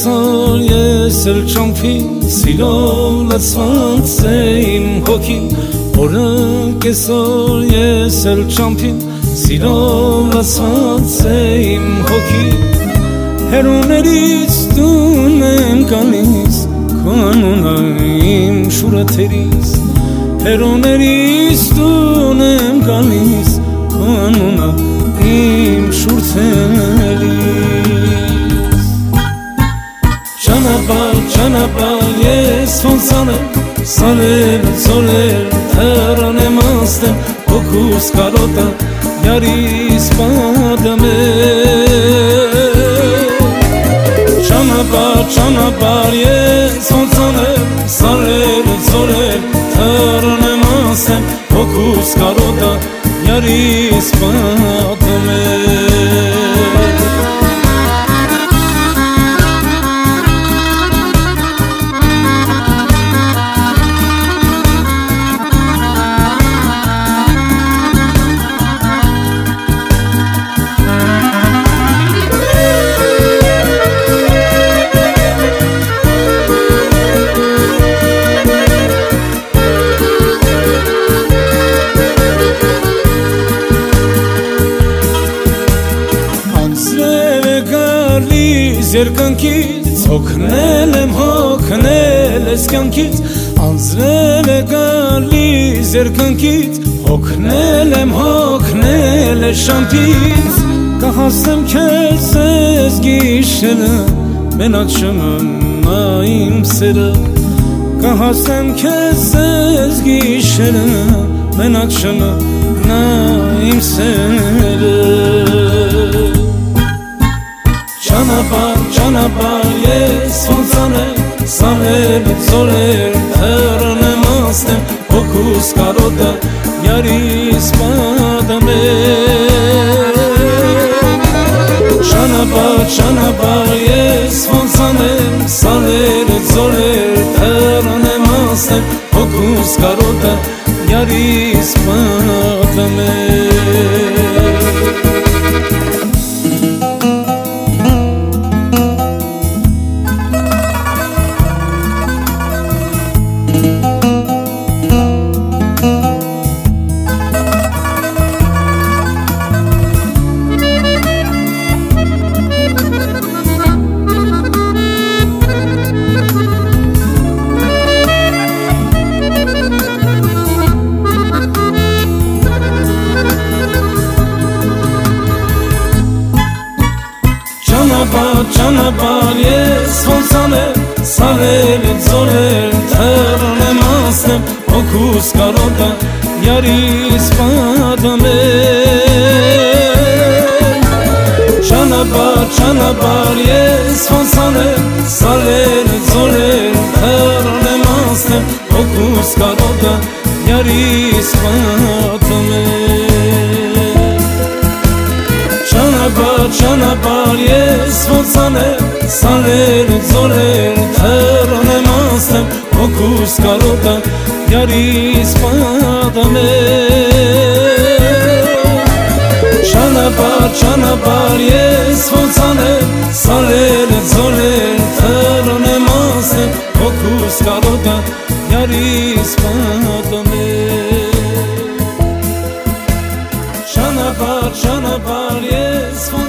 կեսօր ես էլ ճամփին սիրով լցված է իմ հոգին Օրը կեսօր ես էլ ճամփին սիրով լցված է իմ հոգին Հերոներից տուն եմ գալիս քո անունը իմ շուրաթերից Հերոներից տուն եմ գալիս քո անունը իմ շուրթերից Ճանապարհ ես ոնց անեմ Սարել, ծորել, թեռան եմ անցնել Հոգուս կարոտը յարիս պատմել Ճանապարհ ես ոնց անեմ Սարել, ծորել, թեռան եմ անցնել Հոգուս կարոտը յարիս պատմել Երկնքից հոգնել եմ հոգնել ես կյանքից Անձրև է գալիս երկնքից հոգնել եմ հոգնել ես շամփից Կհասնեմ քեզ ես գիշերը մենակ չմնա իմ սերը Կհասնեմ քեզ ես գիշերը մենակ չմնա իմ սերը Ճանապարհ ես ոնց անեմ Սարել, ծորել, թեռան եմ անցնել Հոգուս կարոտը յարիս պատմել Ճանապարհ ես ոնց անեմ Սարել, ծորել, թեռան եմ անցնել Հոգուս կարոտը յարիս պատմել Ճանապարհ ես ոնց անեմ Սարել, ծորել, թեռան եմ անցնել Հոգուս կարոտը յարիս պատմել Ճանապարհ ես ոնց անեմ Սարել, ծորել, թեռան եմ անցնել Հոգուս կարոտը յարիս պատմել Ճանապարհ ես ոնց անեմ Սարել, ծորել, թեռան եմ անցնել Հոգուս կարոտը յարիս պատմել Ճանապարհ ես ոնց անեմ Սարել, ծորել, թեռան եմ անցնել Հոգուս կարոտը յարիս պատմել Ճանապարհ ես ոնց